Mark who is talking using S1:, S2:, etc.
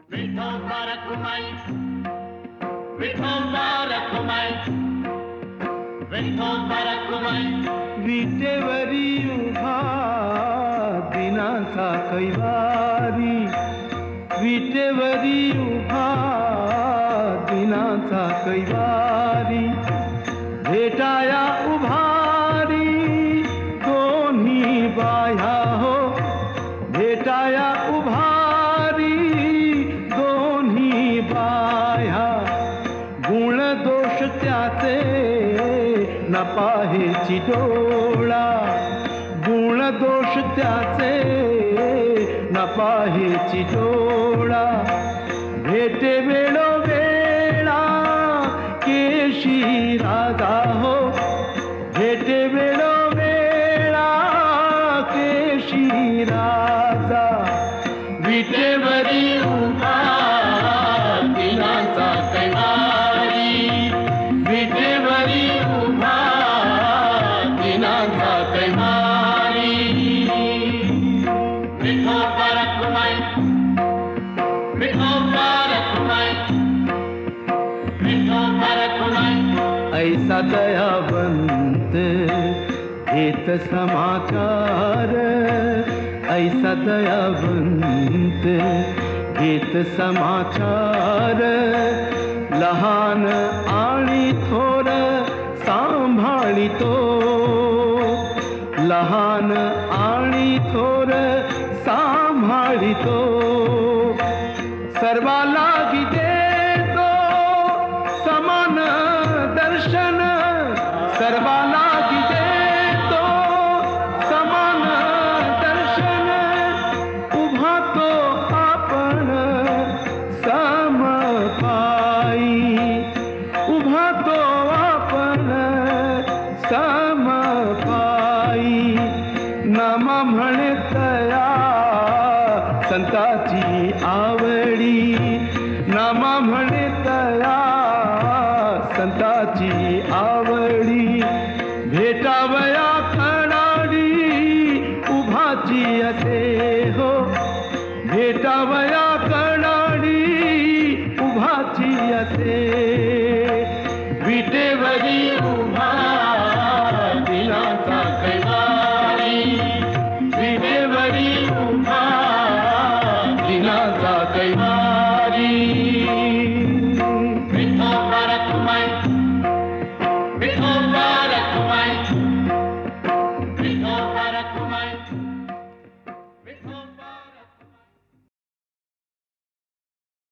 S1: विठोबा रखुमाई, विठोबा रखुमाई, विठोबा रखुमाई.
S2: विटेवरी उभा दिनाचा कैवारी, विटेवरी उभा दिनाचा कैवारी, भेटाया उभारी दोन्ही बाह्या हो, भेटाया उभारी दोन्ही बाह्या. गुण दोष त्याचे न पाहेची डोळा, गुण दोष त्याचे न पाहेची डोळा. भेटे वेळोवेळा केशी राजा हो, भेटे वेळोवेळा केशी राजा. विटेवरी उभा दिनाचा कैवारी, विटेवरी उभा दिनाचा कैवारी.
S1: विठोबा रखुमाई, विठोबा रखुमाई, विठोबा रखुमाई.
S2: ऐसा दयावंत घेत समाचार, ऐसा दयावंत घेत समाचार. लहान आणि थोर सांभाळितो, लहान आणि थोर सांभाळितो. सर्वाला देतो समान दर्शन, सर्वाला देतो समान दर्शन. उभा तो आपण समपाई, उभा तो आपण समपाई. नाम म्हणे तया संताची आवडी, नाम म्हणे तया संताची आवडी. भेटावया खडाडी उभाची असे हो, भेटावया खडाडी उभाची असे. विटेवरी उभा दिनाचा कैवारी, विटेवरी उभा दिनाचा कैवारी.